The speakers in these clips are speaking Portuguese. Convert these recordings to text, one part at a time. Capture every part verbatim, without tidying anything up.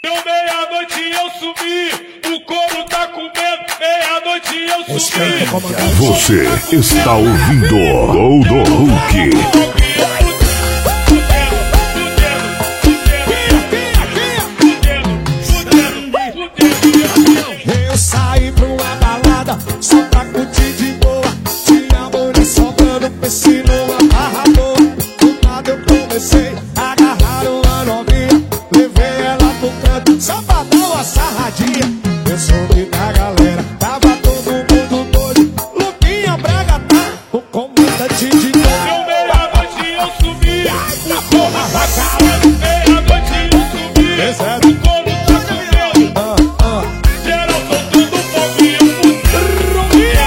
Deu meia-noite e eu sumi, o couro tá comendo, meia-noite e eu sumi. Você está ouvindo Goldo Hulk. Eu saí pra uma balada só pra curtir de boa. Tinha mulher sobrando, pensei numa barra boa. Do nada eu comecei a agarrar uma novinha, levei ela pro canto só pra dar uma sarradinha. Eu soube da galera, tava todo mundo doido. Luquinha Braga tá o comandante de novo. Deu meia-noite e eu sumi, o couro tá comendo, meia-noite e eu sumi. Exato. O couro tá comendo. Ah, ah. Geral soltando foguinho, fudendo,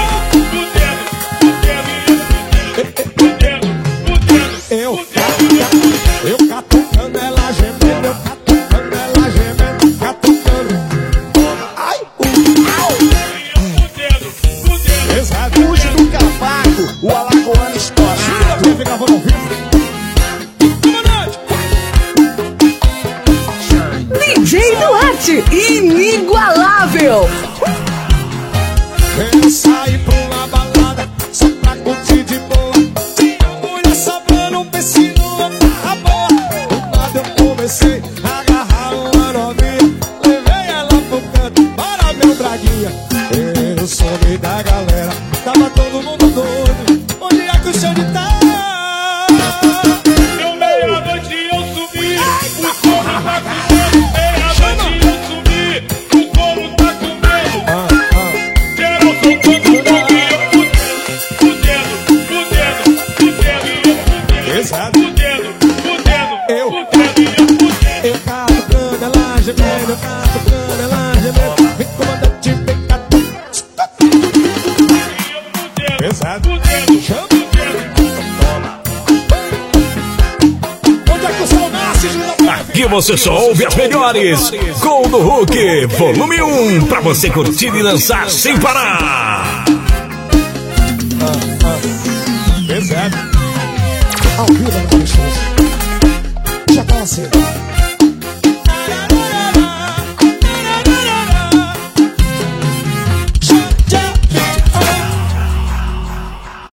fudendo, fudendo, fudendo, Eu, fudendo. eu catucando ela gemendo, eu catucando ela gemendo, catucando. Ai, uh, au. Fudendo, fudendo. Exato. Fuge do cavaco, o alagoano estourado. Quem fica gravando ao vivo? D J Duarte, inigualável. Eu saí pra uma balada só pra curtir de boa. Tinha mulher sobrando, um pensei numa barra boa. Do nada eu comecei a agarrar uma novinha, levei ela pro canto, para meu Braguinha. Eu soube da galera, tava todo mundo doido. Onde é que o Xande tá? Deu meia-noite e eu sumi, o couro tá comendo, meia-noite e eu sumi, o couro tá comendo. Ah, ah. Geral soltando foguinho, fudendo, fudendo, fudendo, fudendo, Exato. fudendo, fudendo, Eu. fudendo, fudendo. Eu catucando ela gemendo, eu catucando ela gemendo. Vem comandante, vem catucando. Exato. Chama. Onde é que o sol nasce, Júlio? Aqui você só ouve as melhores. Goldo Hulk, volume um, pra você curtir e dançar sem parar. Exato. Ao vivo, não deixa. Já tá cedo.